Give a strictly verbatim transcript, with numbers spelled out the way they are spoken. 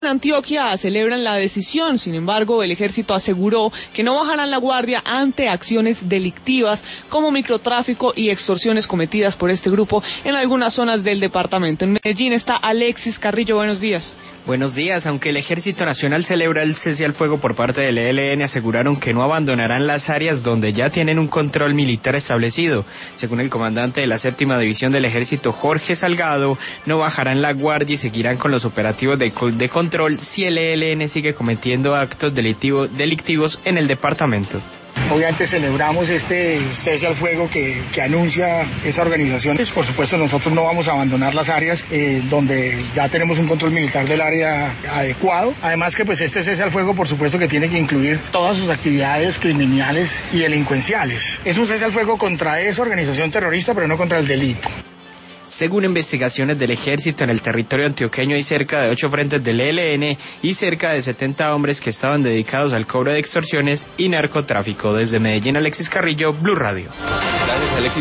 En Antioquia celebran la decisión, sin embargo, el ejército aseguró que no bajarán la guardia ante acciones delictivas como microtráfico y extorsiones cometidas por este grupo en algunas zonas del departamento. En Medellín está Alexis Carrillo, buenos días. Buenos días, aunque el Ejército Nacional celebra el cese al fuego por parte del E L N, aseguraron que no abandonarán las áreas donde ya tienen un control militar establecido. Según el comandante de la séptima división del Ejército, Jorge Salgado, no bajarán la guardia y seguirán con los operativos de, de control si el E L N sigue cometiendo actos delictivo, delictivos en el departamento. Obviamente celebramos este cese al fuego que, que anuncia esa organización. Por supuesto, nosotros no vamos a abandonar las áreas eh, donde ya tenemos un control militar del área adecuado. Además que pues este cese al fuego, por supuesto que tiene que incluir todas sus actividades criminales y delincuenciales. Es un cese al fuego contra esa organización terrorista, pero no contra el delito. Según investigaciones del ejército, en el territorio antioqueño hay cerca de ocho frentes del E L N y cerca de setenta hombres que estaban dedicados al cobro de extorsiones y narcotráfico. Desde Medellín, Alexis Carrillo, Blue Radio. Gracias, Alexis.